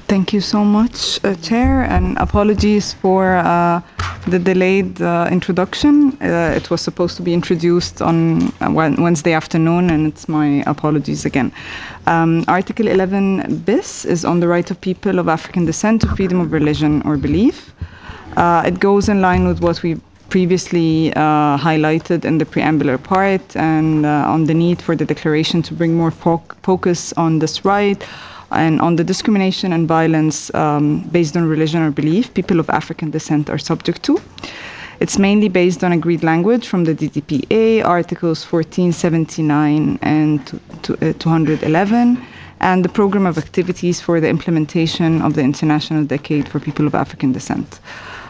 Thank you so much, Chair, and apologies for the delayed introduction. It was supposed to be introduced on Wednesday afternoon, and it's my apologies again. Article 11 bis is on the right of people of African descent to freedom of religion or belief. It goes in line with what we previously highlighted in the preambular part and on the need for the declaration to bring more focus on this right and on the discrimination and violence based on religion or belief people of African descent are subject to. It's mainly based on agreed language from the DDPA, Articles 1479 and 211, and the Program of Activities for the Implementation of the International Decade for People of African Descent.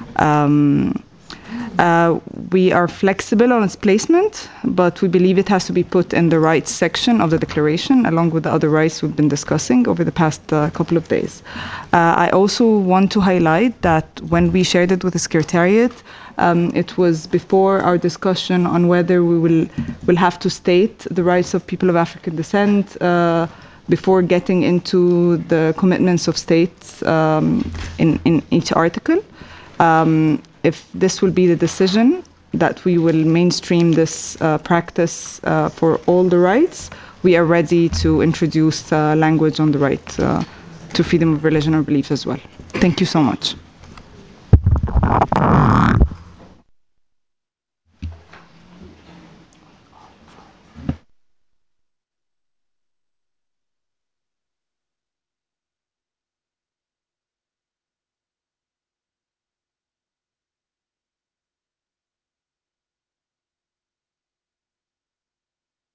We are flexible on its placement, but we believe it has to be put in the rights section of the declaration, along with the other rights we've been discussing over the past couple of days. I also want to highlight that when we shared it with the Secretariat, it was before our discussion on whether we will have to state the rights of people of African descent before getting into the commitments of states in each article. If this will be the decision that we will mainstream this practice for all the rights, we are ready to introduce language on the right to freedom of religion or belief as well. Thank you so much.